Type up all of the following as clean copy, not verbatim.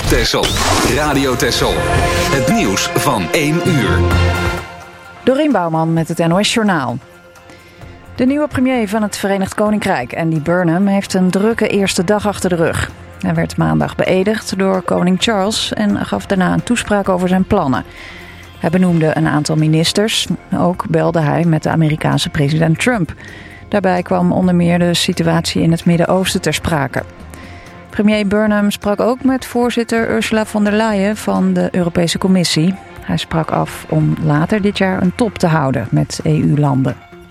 Texel. Radio Texel. Het nieuws van 1 uur. Dorien Bouwman met het NOS Journaal. De nieuwe premier van het Verenigd Koninkrijk, Andy Burnham, heeft een drukke eerste dag achter de rug. Hij werd maandag beëdigd door koning Charles en gaf daarna een toespraak over zijn plannen. Hij benoemde een aantal ministers. Ook belde hij met de Amerikaanse president Trump. Daarbij kwam onder meer de situatie in het Midden-Oosten ter sprake. Premier Burnham sprak ook met voorzitter Ursula von der Leyen van de Europese Commissie. Hij sprak af om later dit jaar een top te houden met EU-landen.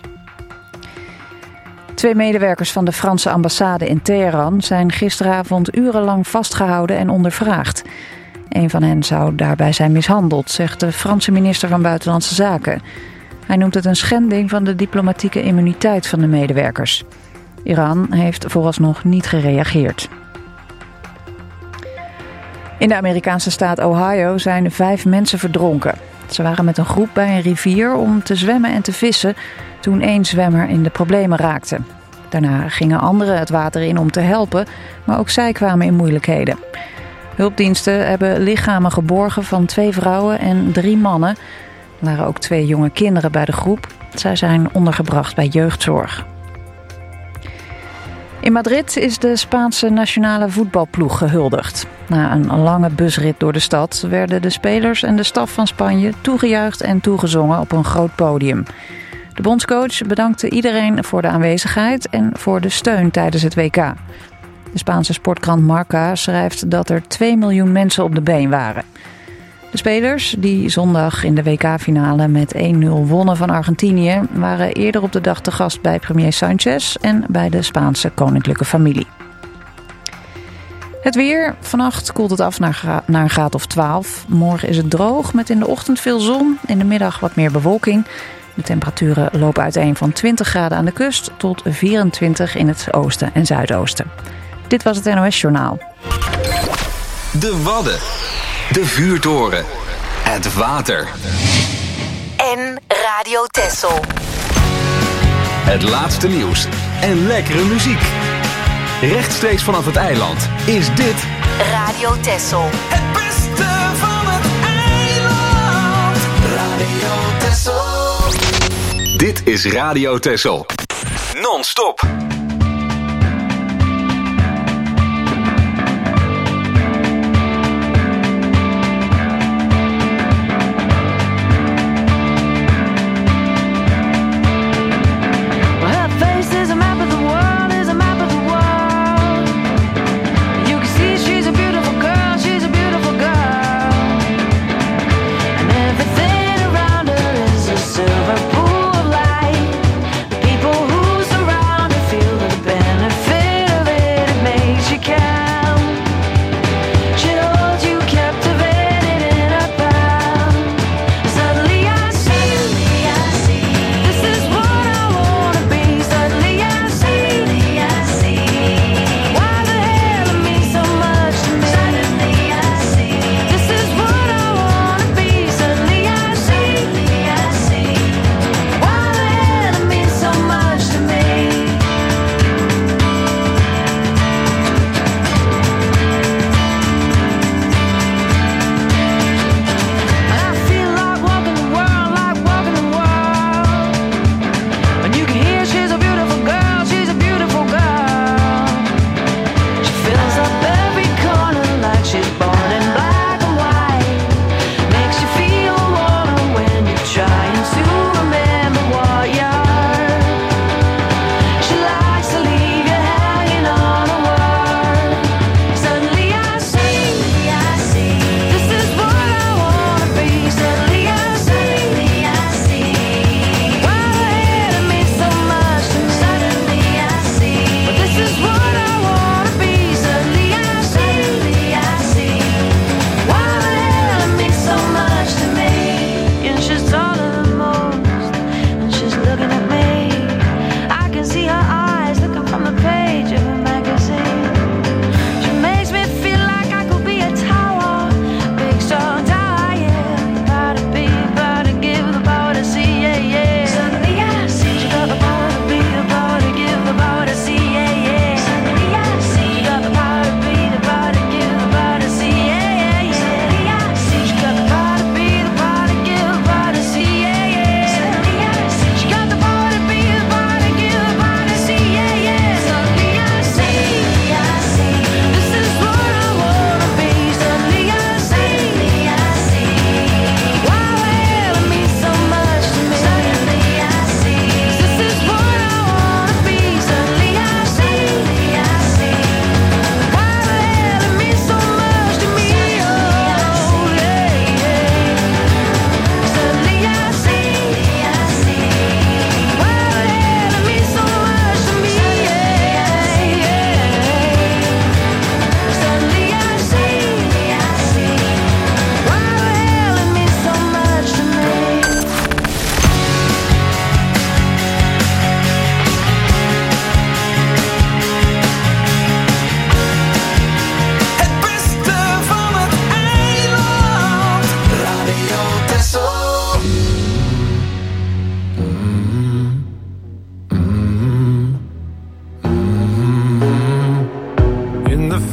2 medewerkers van de Franse ambassade in Teheran zijn gisteravond urenlang vastgehouden en ondervraagd. Een van hen zou daarbij zijn mishandeld, zegt de Franse minister van Buitenlandse Zaken. Hij noemt het een schending van de diplomatieke immuniteit van de medewerkers. Iran heeft vooralsnog niet gereageerd. In de Amerikaanse staat Ohio zijn 5 mensen verdronken. Ze waren met een groep bij een rivier om te zwemmen en te vissen toen 1 zwemmer in de problemen raakte. Daarna gingen anderen het water in om te helpen, maar ook zij kwamen in moeilijkheden. Hulpdiensten hebben lichamen geborgen van 2 vrouwen en 3 mannen. Er waren ook 2 jonge kinderen bij de groep. Zij zijn ondergebracht bij jeugdzorg. In Madrid is de Spaanse nationale voetbalploeg gehuldigd. Na een lange busrit door de stad werden de spelers en de staf van Spanje toegejuicht en toegezongen op een groot podium. De bondscoach bedankte iedereen voor de aanwezigheid en voor de steun tijdens het WK. De Spaanse sportkrant Marca schrijft dat er 2 miljoen mensen op de been waren. De spelers, die zondag in de WK-finale met 1-0 wonnen van Argentinië, waren eerder op de dag te gast bij premier Sanchez en bij de Spaanse koninklijke familie. Het weer. Vannacht koelt het af naar een graad of 12. Morgen is het droog met in de ochtend veel zon. In de middag wat meer bewolking. De temperaturen lopen uiteen van 20 graden aan de kust tot 24 in het oosten en zuidoosten. Dit was het NOS Journaal. De Wadden. De vuurtoren. Het water. En Radio Texel. Het laatste nieuws en lekkere muziek. Rechtstreeks vanaf het eiland is dit Radio Texel. Het beste van het eiland. Radio Texel. Dit is Radio Texel. Non-stop. Silver pool of light, people who surround her feel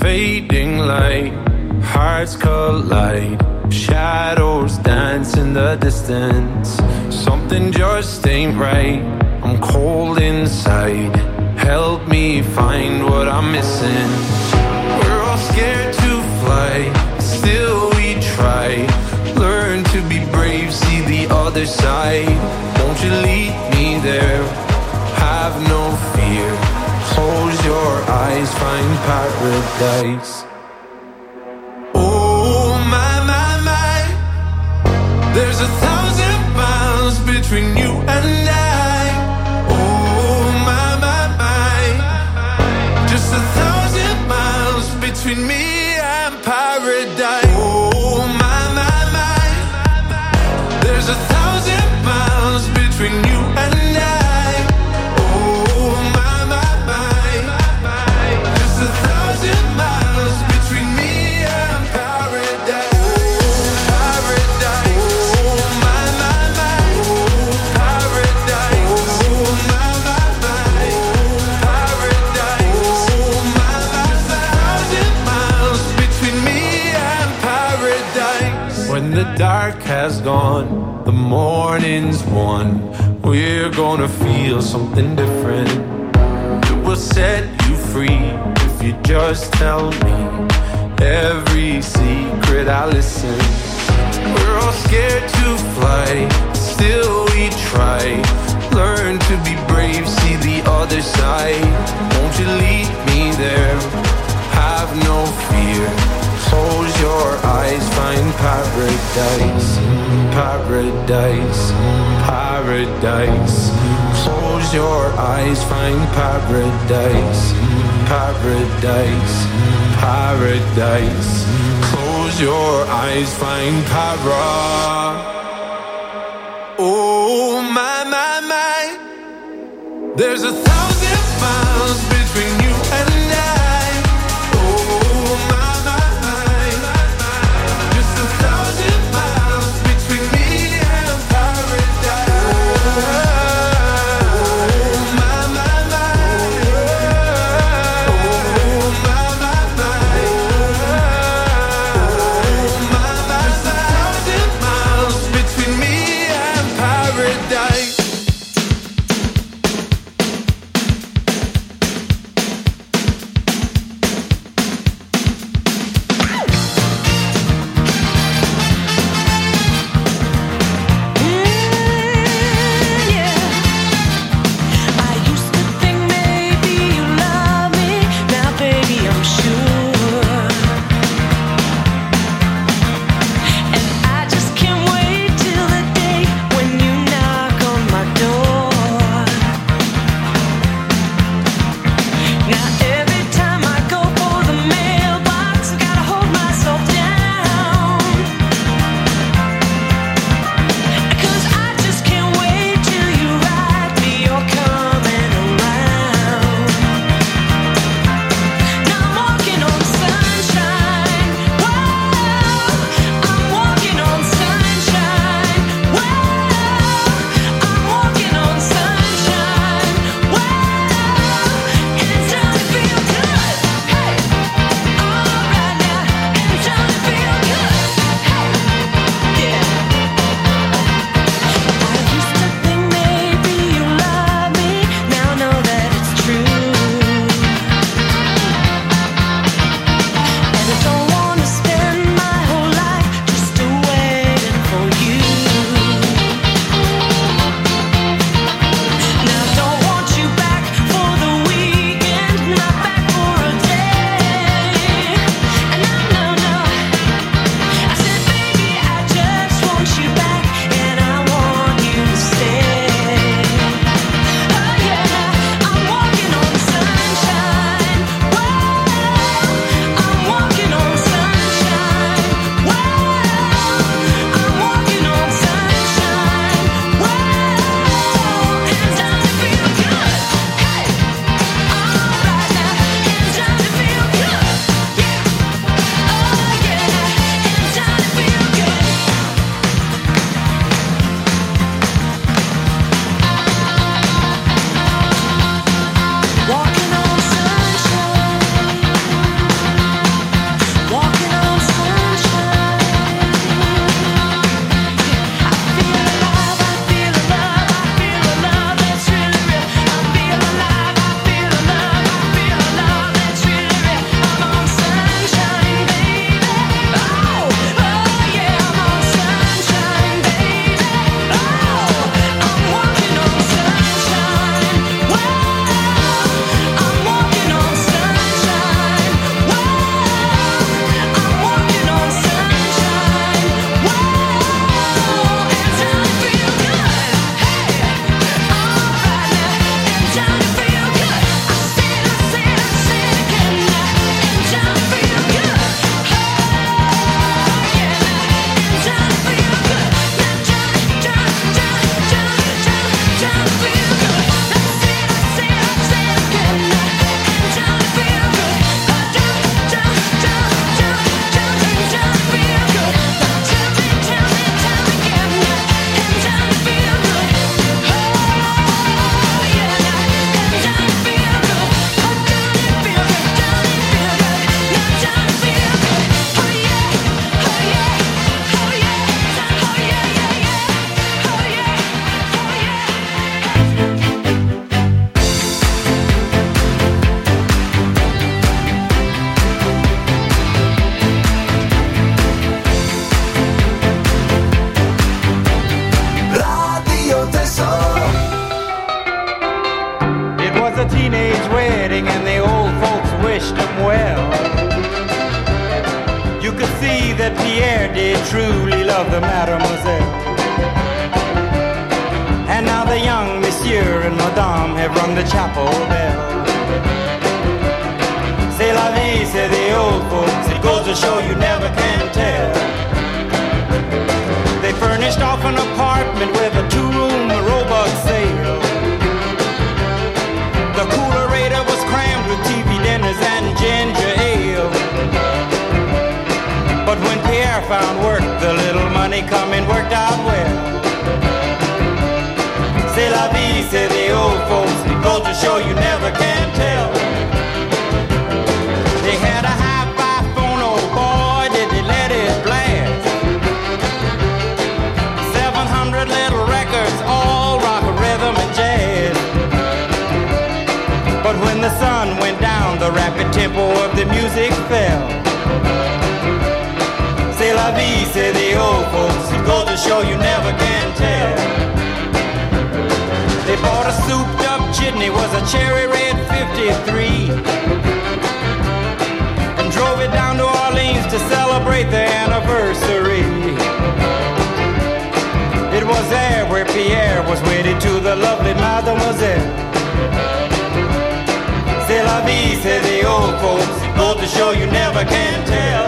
fading light, hearts collide, shadows dance in the distance. Something just ain't right, I'm cold inside. Help me find what I'm missing. We're all scared to fly, still we try. Learn to be brave, see the other side. Won't you lead me there? Have no fear. Close your eyes, find paradise. Oh my, my, my. There's 1,000 miles between you and I. Oh my, my, my. Just 1,000 miles between me and paradise. Oh my, my, my. There's 1,000 miles between you and I. The dark has gone, the morning's won. We're gonna feel something different. It will set you free if you just tell me every secret I listen. We're all scared to fly, still we try. Learn to be brave, see the other side. Won't you lead me there? Have no fear. Close your eyes, find paradise, paradise, paradise. Close your eyes, find paradise, paradise, paradise. Close your eyes, find para. Oh my, my, my. There's 1,000 miles between you and I. well. You could see that Pierre did truly love the mademoiselle. And now the young monsieur and madame have rung the chapel bell. C'est la vie, say the old folks, it goes to show you never can tell. They furnished off an apartment with a two-room robot sale. The coolerator was crammed with TV dinners and ginger ale. But when Pierre found work, the little money coming worked out well. C'est la vie, say the old folks, it goes to show you never can tell. They had a hi-fi phone, oh boy, did they let it blast. 700 little records, all rock, rhythm, and jazz. But when the sun went down, the rapid tempo of the music fell. C'est la vie, say the old folks, it goes to show you never can tell. They bought a souped up chitney, was a cherry red 53, and drove it down to Orleans to celebrate their anniversary. It was there where Pierre was wedded to the lovely mademoiselle. C'est la vie, say the old folks, it goes to show you never can tell.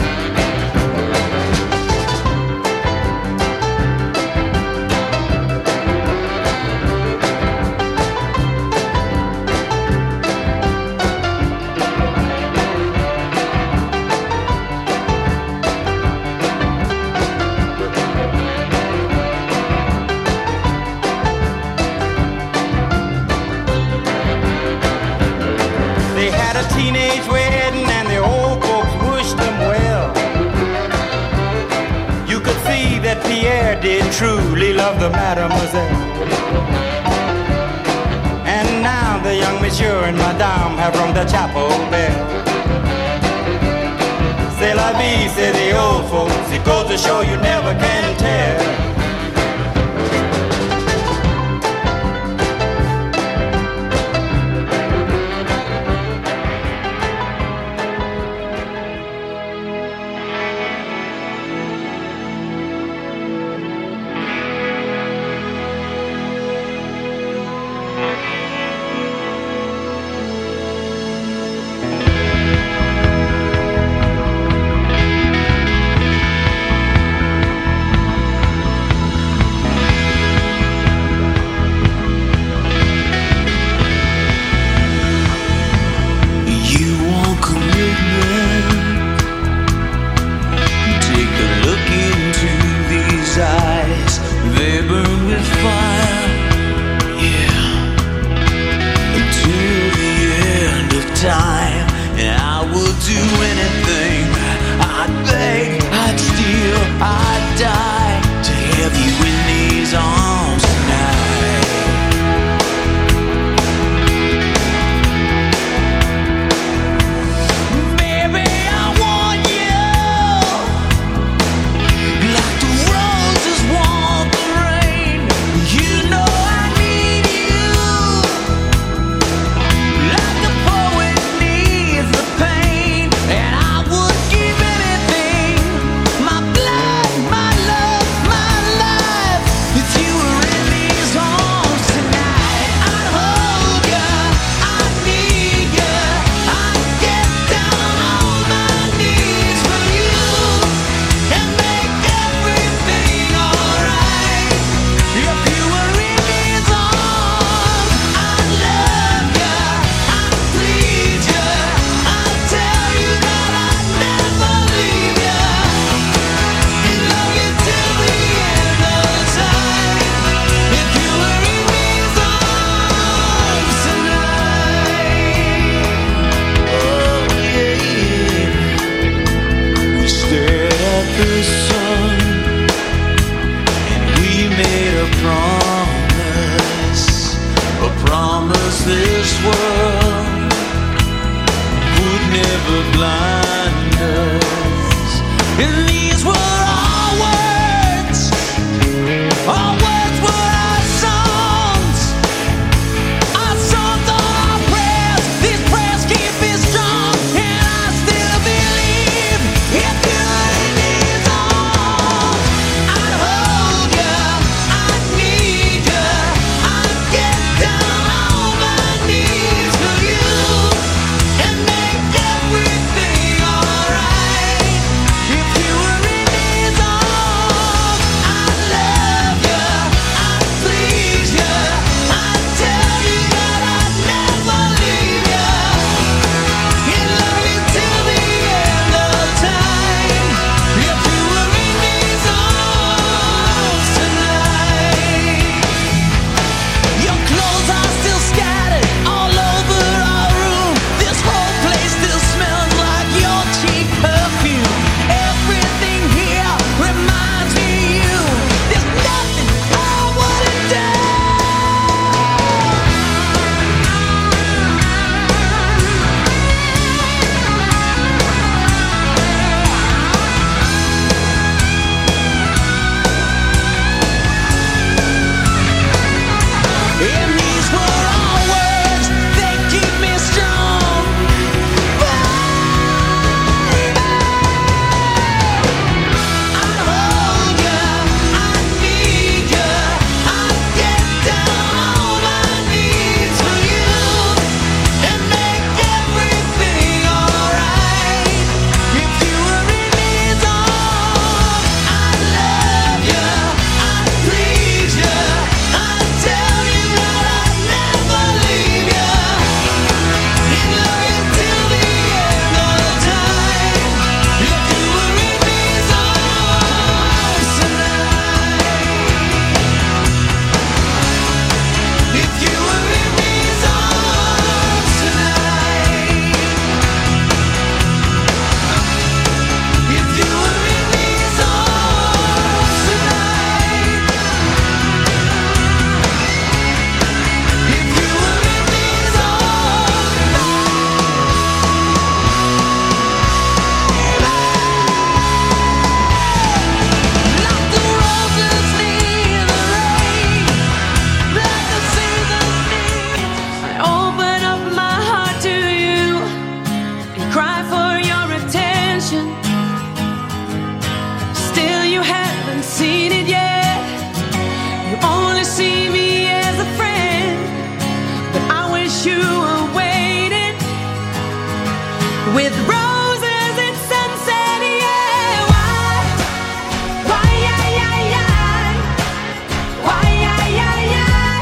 Teenage wedding and the old folks wished them well. You could see that Pierre did truly love the mademoiselle. And now the young monsieur and madame have rung the chapel bell. C'est la vie, say the old folks, it goes to show you never can tell. These prayers keep me strong, and cry for your attention. Still you haven't seen it yet. You only see me as a friend, but I wish you were waiting with roses and sunset, yeah. Why, yeah, yeah, yeah. Why, yeah, yeah, yeah.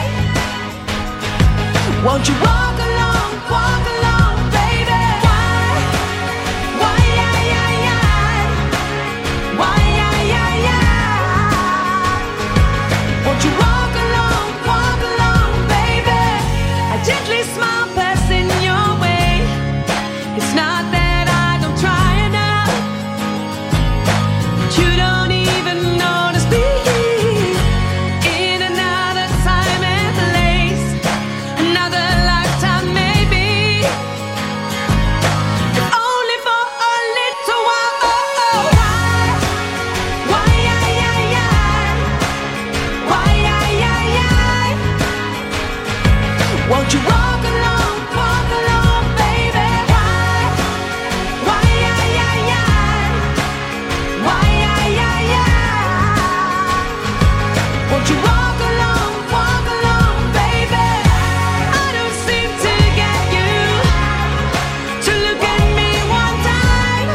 Won't you walk along, baby? Why, yeah, yeah, yeah. Why, yeah, yeah, yeah. Won't you walk along, baby? I gently smile passing your way. It's not that I don't try enough, but you don't even notice me. In another time and place, another lifetime maybe, if only for a little while. Why, yeah, yeah, yeah. Why, yeah, yeah, yeah. Won't you walk along, baby? Why, yeah, yeah, yeah. Why, yeah, yeah, yeah. Won't you walk along, baby? I don't seem to get you to look at me one time.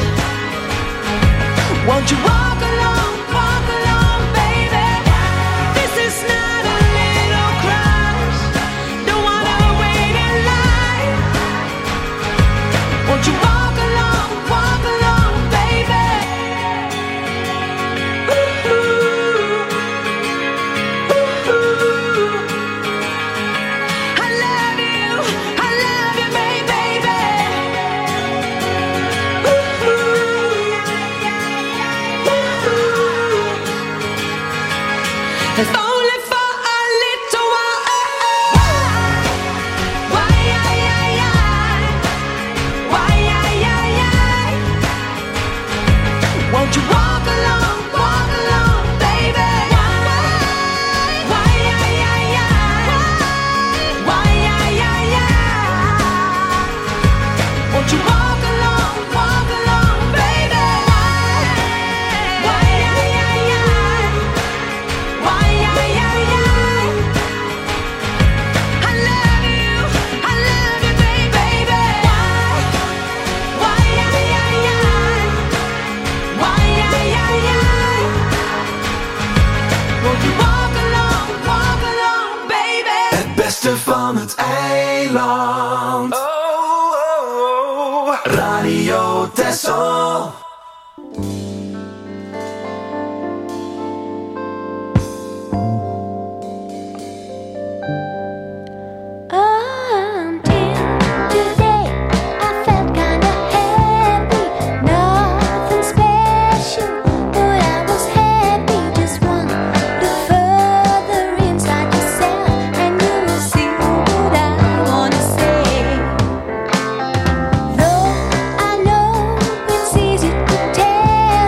Won't you walk along, baby? This is not a little crush. Don't wanna wait in line. Won't you walk along, baby? Ooh, ooh, ooh. I love you, baby. Ooh, if only for a little while. Why, yeah, yeah, yeah. Why, yeah, yeah, yeah. Won't you walk along, baby? Why, yeah, yeah, yeah. Why, yeah, yeah, yeah. Won't you walk along, baby? Why, yeah, yeah, yeah. Why, yeah, yeah, yeah. I love you, baby. Why, yeah, yeah, yeah. Why, yeah, yeah, yeah. Won't you walk along, baby? Het beste van het eiland. Radio Texel. Until today, I felt kinda happy. Nothing special, but I was happy. Just one look further inside yourself, and you will see what I wanna say. Though I know it's easy to tell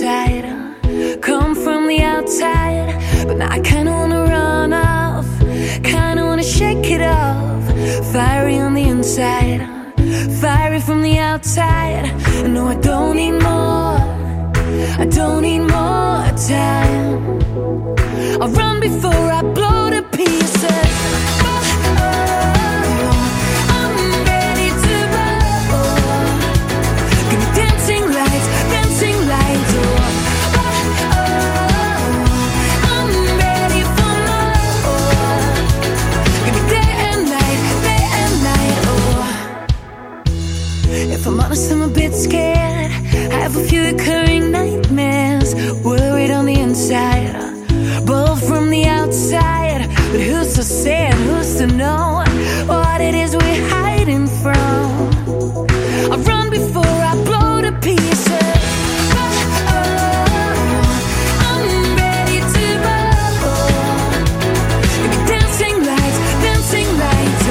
inside. Come from the outside, but now I kinda wanna run off. Kinda wanna shake it off. Fiery on the inside, fiery from the outside. No, I don't need more. I don't need more time. I'll run before I blow to pieces. I'm ready to roll. Give me dancing lights, dancing lights. I'm ready for more. Give me day and night, day and night. If I'm honest, I'm a bit scared. I have a few recurring nightmares. Worried on the inside, bold from the outside. But who's to say and who's to know what it is we're hiding from? I run before I blow to pieces. I'm ready to roll. Give me dancing lights, dancing lights.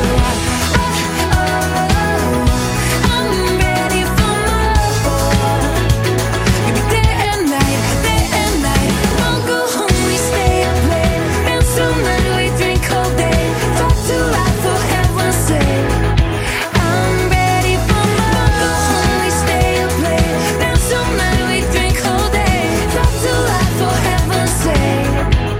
I'm ready for more. Give me day and night, day and night. Won't go home, we stay up late. Dance all night, we drink all day. Talk to life for heaven's sake. I'm ready for more. Won't go home, we stay up late. Dance all night, we drink all day. Talk to life for heaven's sake.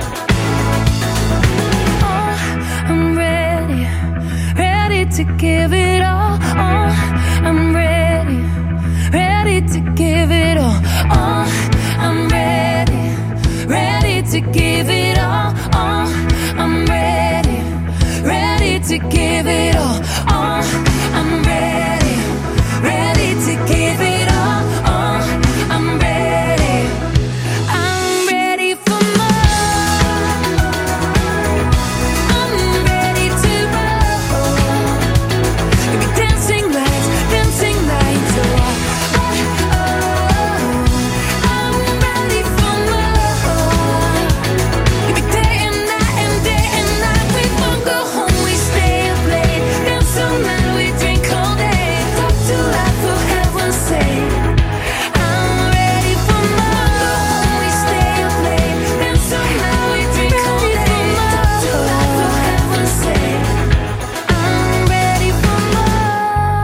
Oh, I'm ready, ready to give it all. Oh, I'm ready, ready to give it all. Oh, I'm ready, ready to give it all. Oh, I'm ready, ready to give it all. Oh, I'm ready, ready to give it all. Oh, I'm ready for more. I'm ready to roll. Give me dancing lights, dancing lights. I'm ready for more. Give me day and night and day and night. We won't go home, we stay up late. Dance all night, we drink all day. Talk to life for heaven's sake. I'm ready for more. Go home, we stay up late. Dance all night, we drink all day. Talk to life for heaven's sake. I'm ready for more.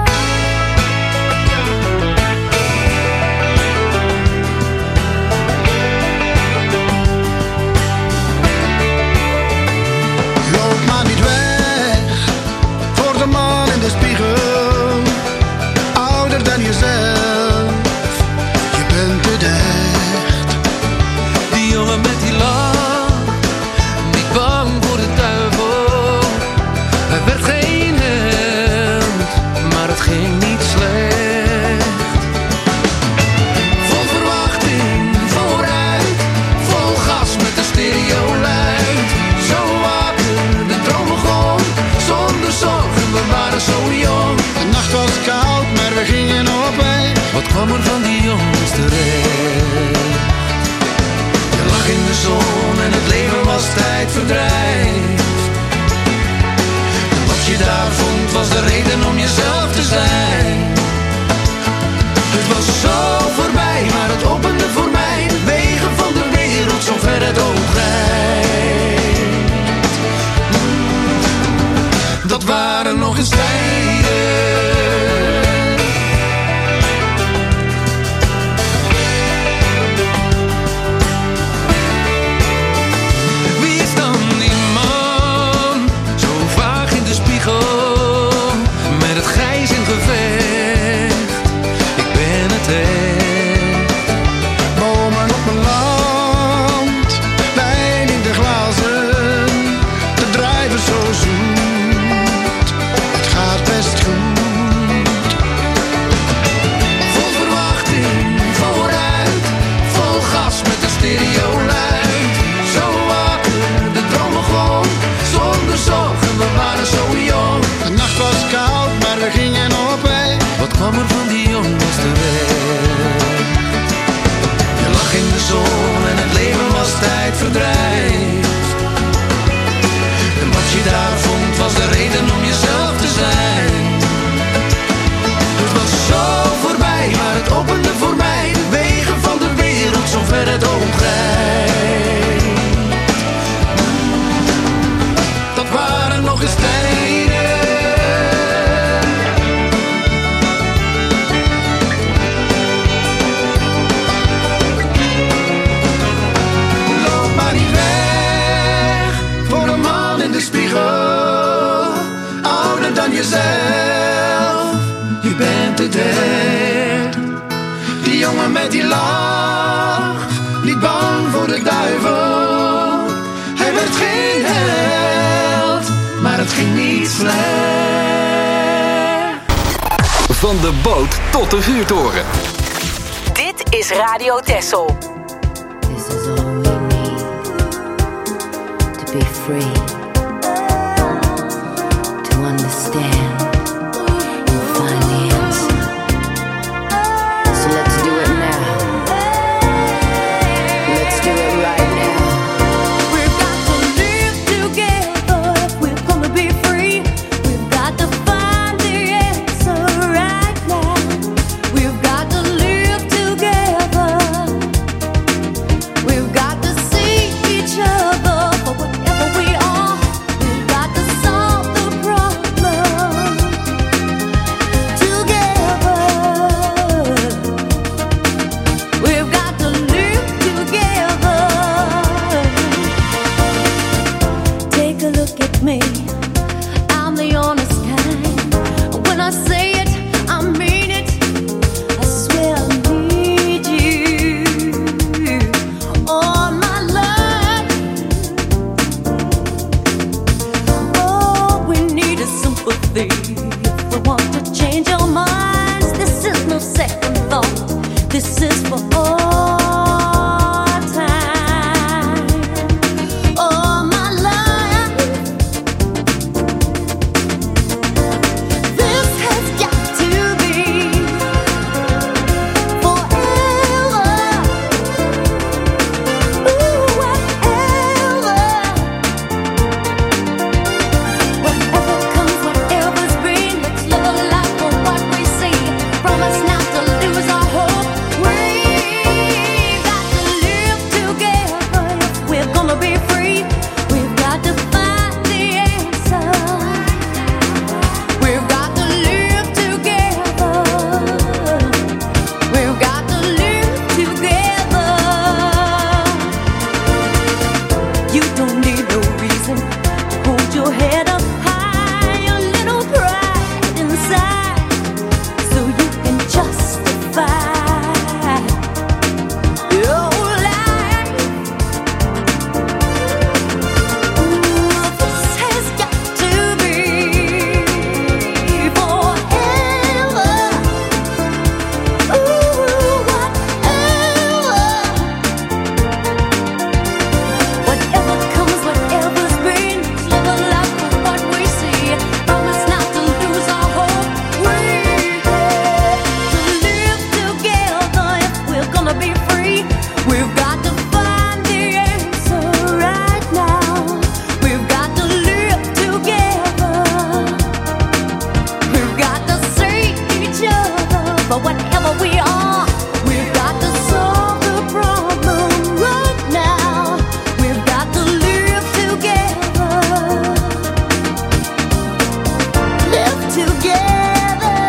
Loop maar niet weg voor de man in de spiegel. Ouder dan jezelf, je bent het echt. Die jongen met die lach, niet bang voor de duivel. Hij werd geen held, maar het ging niet slecht. Vol verwachting, vooruit, vol gas met de stereo luid. Zo wakker, de droom begon, zonder zorgen, we waren zo jong. De nacht was koud, maar we gingen op weg. Wat kwam er van die jongens terecht? Je lag in de zon en het leven was tijdverdrijf. En wat je daar vond was de reden om jezelf te zijn. Het was zo voorbij, maar het opende voor mij de wegen van de wereld, zo ver het oog reikt. Dat waren nog eens tijden. Wie is dan die man, zo vaag in de spiegel, met het grijs in gevecht? Ik ben het echt. jongen met die lach, niet bang voor de duivel. Hij werd geen held, maar het ging niet slecht. Van de boot tot de vuurtoren. Dit is Radio Texel. This is all we need to be free, to understand and find the answer. So let's do it now. Let's do it right now. We've got to live together if we're gonna be free. We've got to find the answer right now. We've got to live together. We've got to see each other for whatever we are. We've got to solve the problem together. We've got to live together. Take a look at me. I'm the honest kind. When I say it, I mean it. I swear I need you all my life. All we need is sympathy. If we want to change our minds, this is no second thought. This is for all time. All my life. This has got to be forever. Ooh, whatever. Whatever comes, whatever's been, let's live a life for what we see. Promise not to lose our hope. We've got to live together if we're gonna be free. We've got to find the answer. We've got to live together. We've got to live together. You don't need no reason to hold your head up high, your little pride inside, so you can justify your life. This has got to be forever. Ooh, whatever. Whatever comes, whatever's been, let's live a life for what we see. Promise not to lose our hope. We have to live together if we're gonna be free. We've got to find the answer right now. We've got to live together. We've got to see each other for whatever we are. We've got to solve the problem right now. We've got to live together. Live together.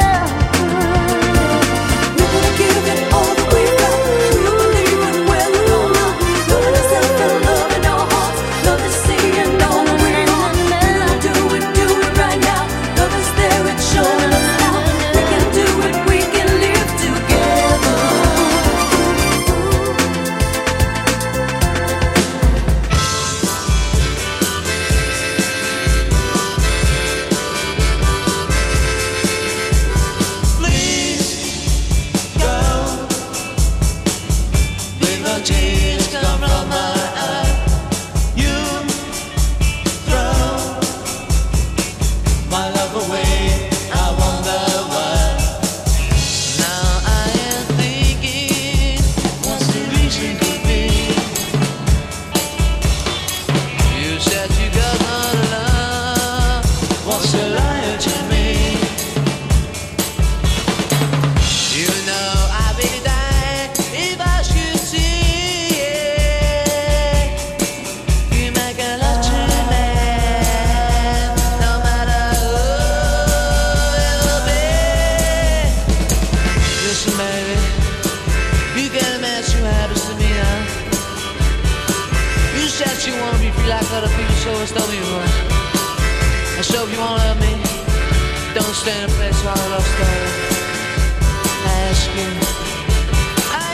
We're gonna give it all that we've got. We believe in where we're going. Love ourselves and love in our hearts. Love is seeing all that we are. And do it right now. Love is there, it's showing us now. We can do it, we can live together. Please go. Leave the tears come from my eye. You throw my love away. I wonder why. Now I am thinking, what's the reason could be? You said you got no love. What's the lie to me? You know I'd be dying if I should see it. You make a lot to me, no matter who it will be. Listen, baby, you can't imagine what happens to me now. You said you want to be free like other people, so it's told me before. And so if you want to love me, don't stand in place while I love story. I ask you, I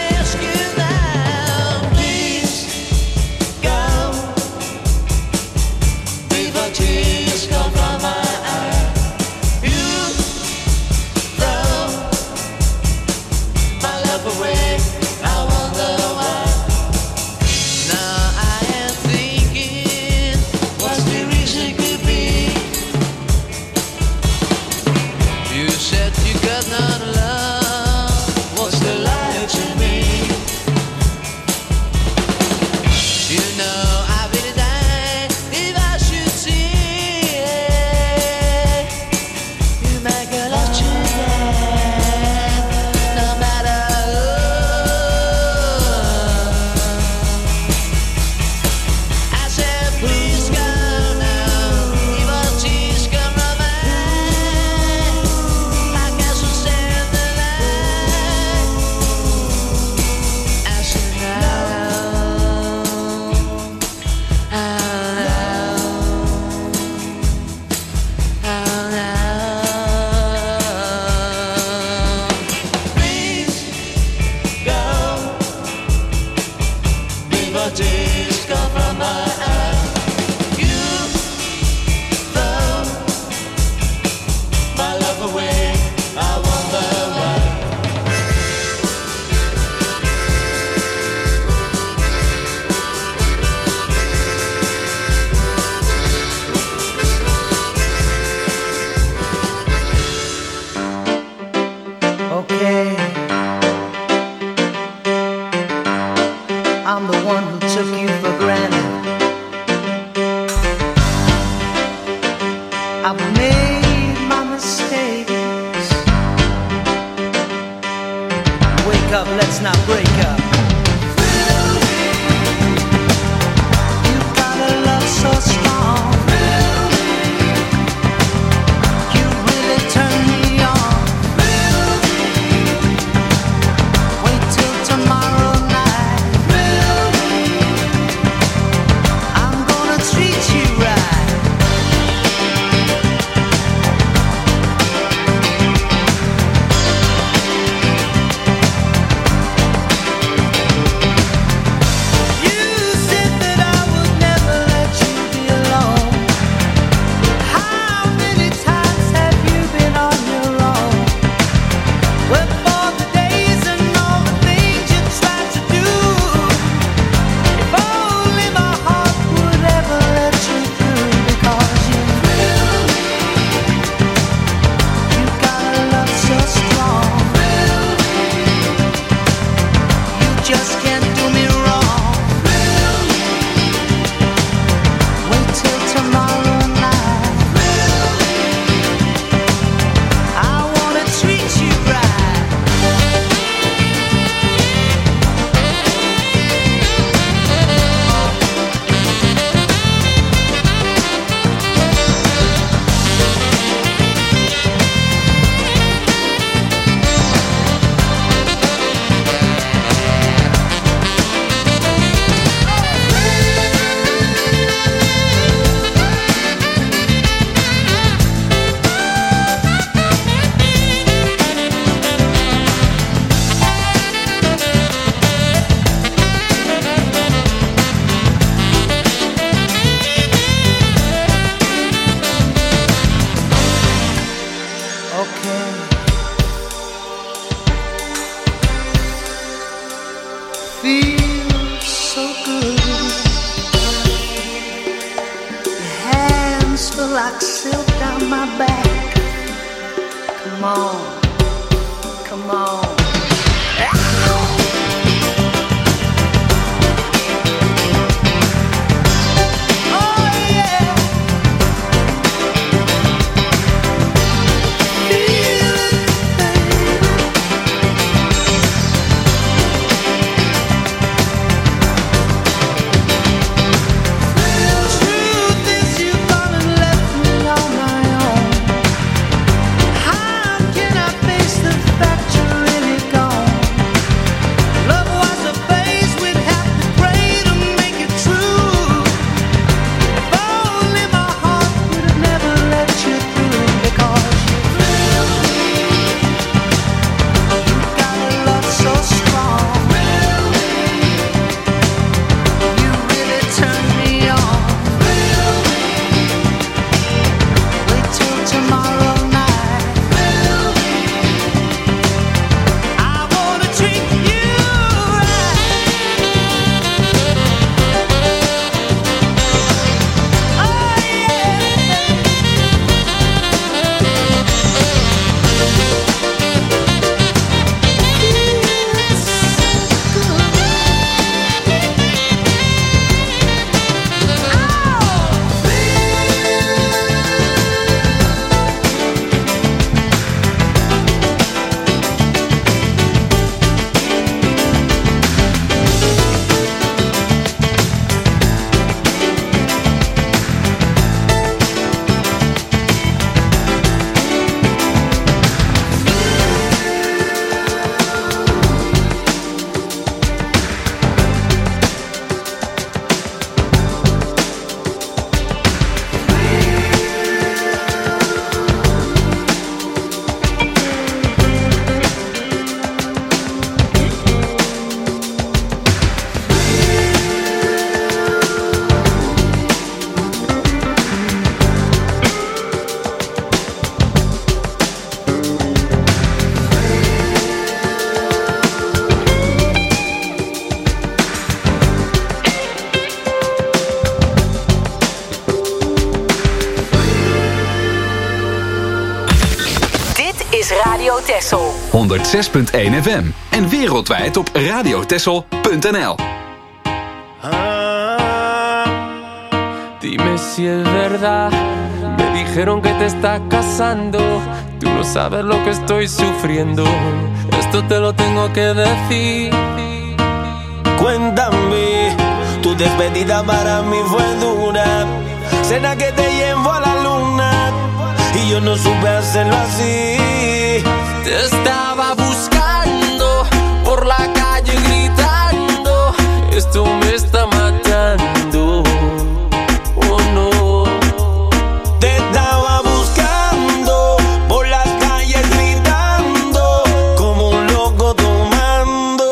the tears come from my eyes. You throw my love away, I wonder why. Okay, I'm the one who took you for granted. I've made my mistakes. Wake up, let's not break up. You got a love so strong. You really turn me on. Wait till tomorrow night. I'm gonna treat you right. You said that I would never let you be alone. How many times have you been on your own? Well, for the days and all the things you tried to do, if only my heart would ever let you through. Because you got a love so strong. You just can't do me wrong. Wait till tomorrow night. I wanna treat you right. Okay. Feels so good. Your hands feel like silk down my back. Come on, come on. Oh yeah. Feel it, baby. Truth is you've gone and left me on my own. How can I face the fact you're in Texel. 106.1 FM en wereldwijd op radiotexel.nl. Dime si es verdad, me dijeron que te estás casando. Tú no sabes lo que estoy sufriendo, esto te lo tengo que decir. Cuéntame, tu despedida para mí fue dura. Cena que te llevo a la luna y yo no supe hacerlo así. Te estaba buscando por la calle gritando, esto me está matando. Oh no. Te estaba buscando por las calles gritando como un loco tomando.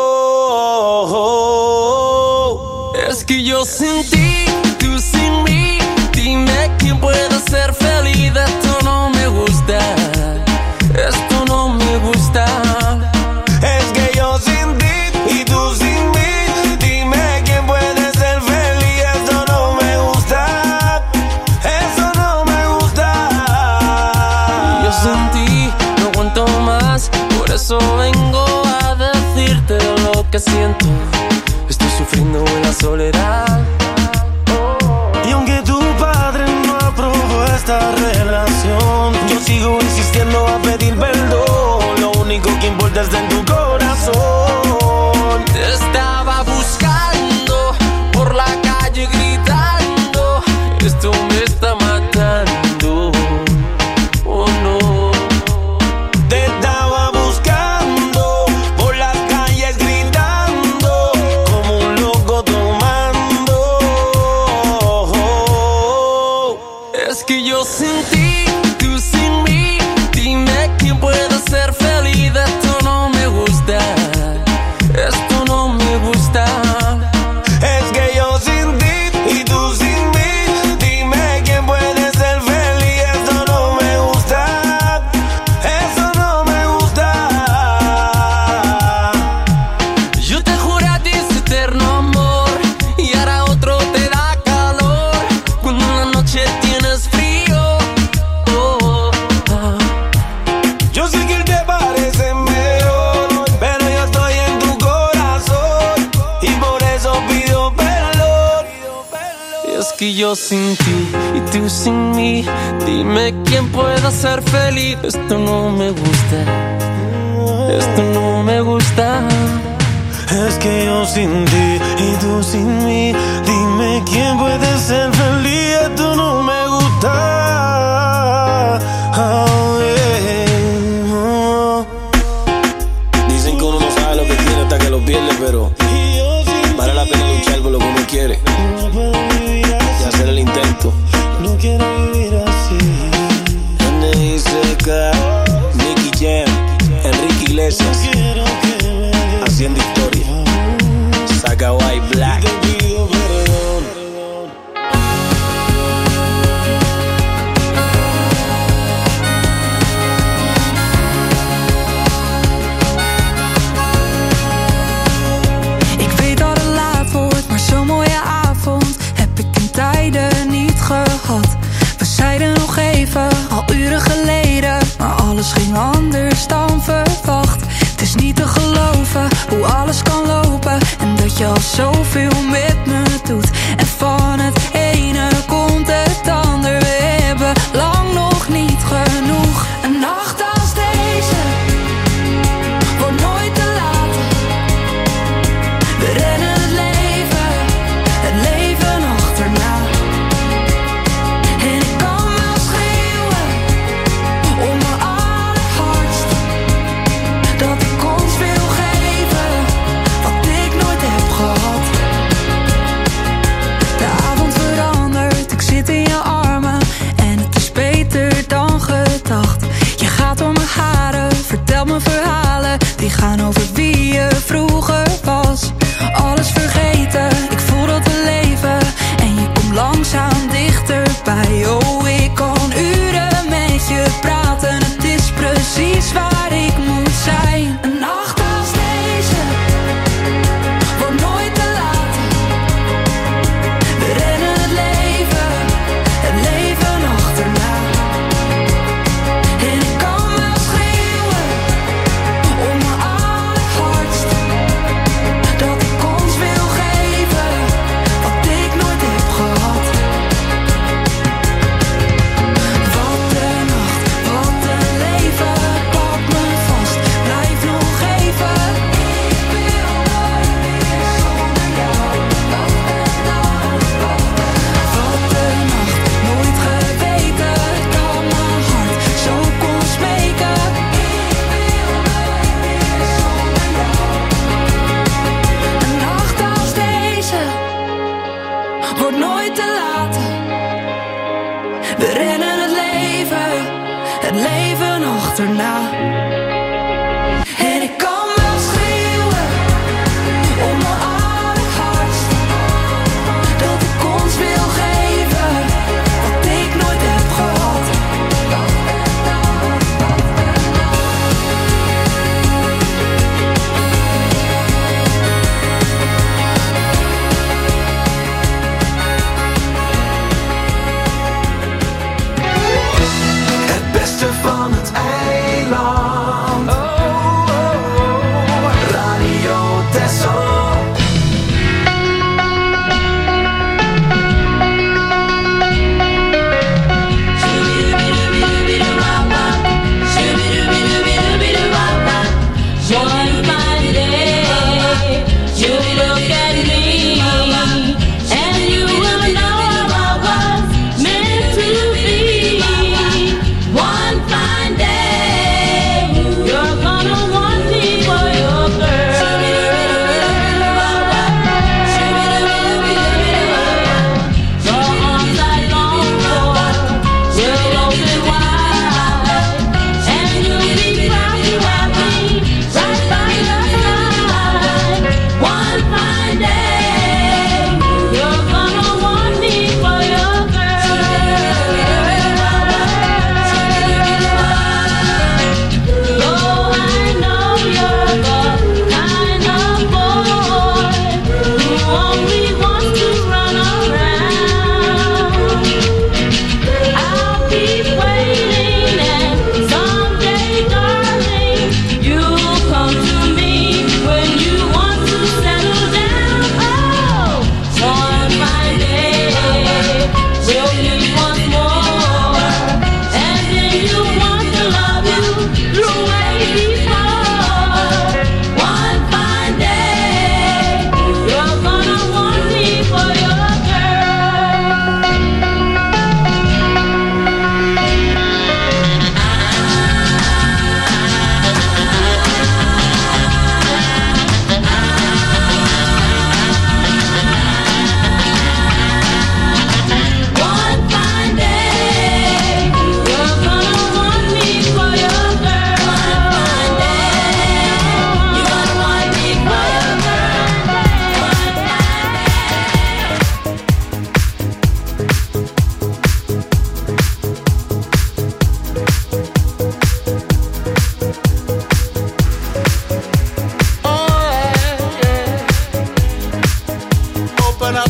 Es que yo sin ti, tú sin mí, dime quién puede ser feliz. Esto no me gusta, esto no me gusta. Es que yo sin ti y tú sin mí, dime quién puede ser feliz. Esto no me gusta, eso no me gusta. Yo sin ti no aguanto más, por eso vengo a decirte lo que siento. Estoy sufriendo en la soledad. Y aunque tu padre no aprobó esta relación, yo sigo insistiendo a pedir perdón. Lo único que importa está en tu corazón. Te estaba buscando por la calle gritando, esto me está matando. Oh no. Te estaba buscando por las calles gritando como un loco tomando. Es que yo sin ti, tú sin mí, dime quién puede ser feliz. Esto no me gusta, esto no me gusta. Es que yo sin ti y tú sin mí, dime quién puede ser feliz. Esto no me gusta, eso no me gusta. Yo te juré a ti ese eterno amor y ahora otro te da calor cuando en la noche tienes frío. Oh, ah. Yo sé que él te parece mejor, pero yo estoy en tu corazón y por eso pido perdón. Y es que yo sin ti y tú sin mí, dime quién puede ser feliz. Esto no me gusta, esto no me gusta. Es que yo sin ti y tú sin mí, dime quién puede ser feliz. Esto no me gusta. Oh, yeah. Oh. Dicen que uno no sabe lo que tiene hasta que lo pierde, pero vale la pena luchar por lo que uno quiere y hacer el intento. No quiero vivir así. N.I.C.K. Nicky Jam, Enrique Iglesias, haciendo historia. Saca White Black. Ik weet dat het laat wordt, maar zo'n mooie avond heb ik in tijden niet gehad. We zeiden nog even, al uren geleden, maar alles ging anders dan verwacht. Het is niet te geloven hoe alles kan lopen en dat je al zoveel met me doet. En van het ene komt het ander, we hebben lang nog niet genoeg. Een nacht als deze wordt nooit te laat. We rennen het leven achterna. En ik kan wel schreeuwen om mijn allerhardst, dat ik ons wil geven wat ik nooit heb gehad. De avond verandert, ik zit in je armen en het is beter dan gedacht. Je gaat door mijn haren, vertelt me verhalen die gaan over wie je vroeger was. Alles vergeten, ik voel dat we leven en je komt langzaam dichterbij. Oh, ik kan uren met je praten, het is precies waar ik moet zijn. Een nacht als deze wordt nooit te laat. We rennen het leven achterna. En ik kan wel schreeuwen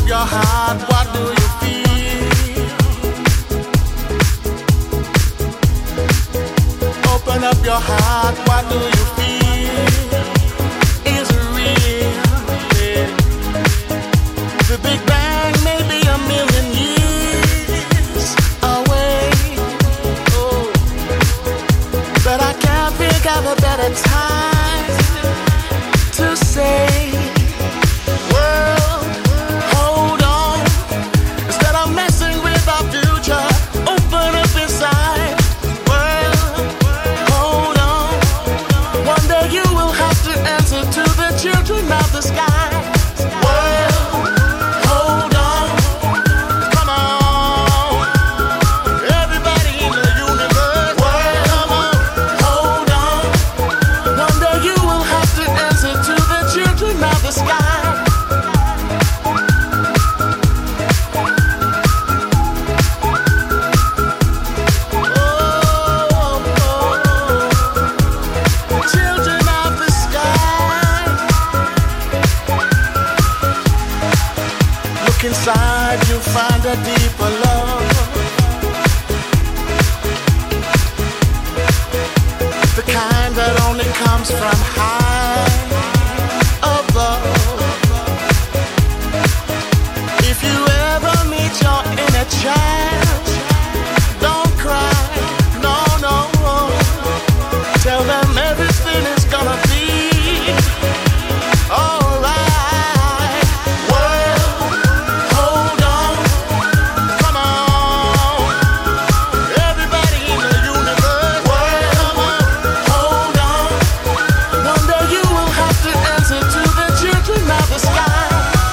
up your heart, what do you feel? Open up your heart, what do you feel? Is it real? Yeah. The Big Bang may be a million years away. Oh, but I can't think of a better time to say, world, hold on. Instead of messing with our future, open up inside. World, hold on. One day you will have to answer to the children of the sky. World, hold on. Come on. Everybody in the universe. World, come on. Hold on. One day you will have to answer to the children of the sky. Children of the sky. Look inside, you find a deeper love. The kind that only comes from high above. If you ever meet your inner child, don't cry, no, no. Tell them everything is gonna be alright. World, hold on. Come on. Everybody in the universe. World, come on. Hold on. One day you will have to answer to the children of the sky.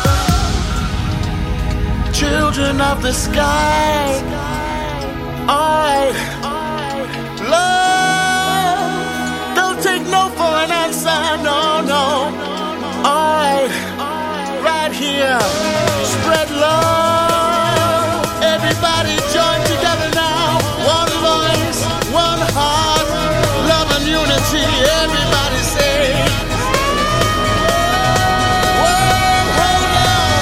Children of the sky. Alright. Love. Don't take no for an answer. No, no. Alright. Right here. Spread love. Everybody join together now. One voice, one heart. Love and unity. Everybody say. World, hold on.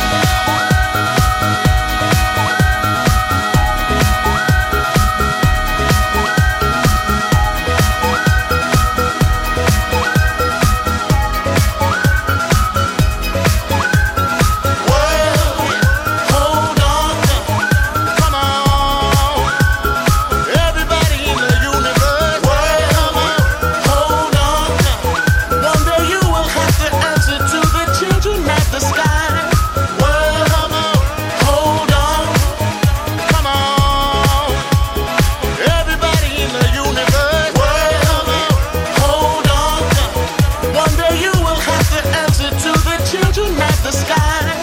Hold on, come on. Everybody in the universe. Come on, hold on. One day you will have to answer to the children of the sky. Come on, hold on. Come on. Everybody in the universe. Come on, hold on. One day you will have to answer to the children of the sky.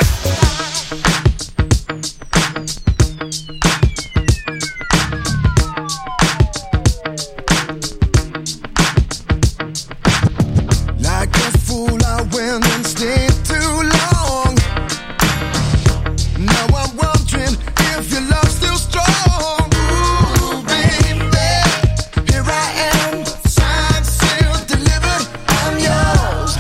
Like a fool, I went and stayed too long. Now I'm wondering if your love's still strong. Ooh, baby, here I am, signed, sealed, delivered. I'm yours.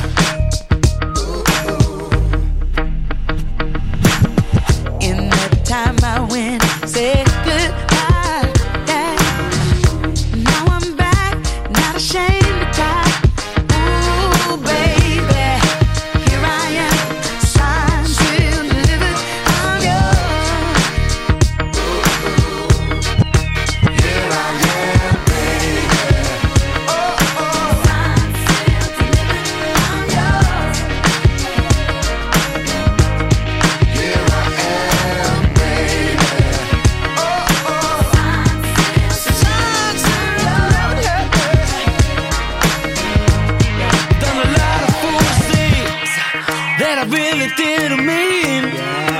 In that time I went, said goodbye. Yeah. Now I'm back, not ashamed to cry. Ooh, baby, here I am, signed, sealed, delivered. I'm yours. Here I am, baby. Oh, oh. Signed, sealed, delivered. I'm yours. Here I am, baby. Oh, oh. Signed, sealed, delivered. Done a lot of foolish things that I really didn't mean.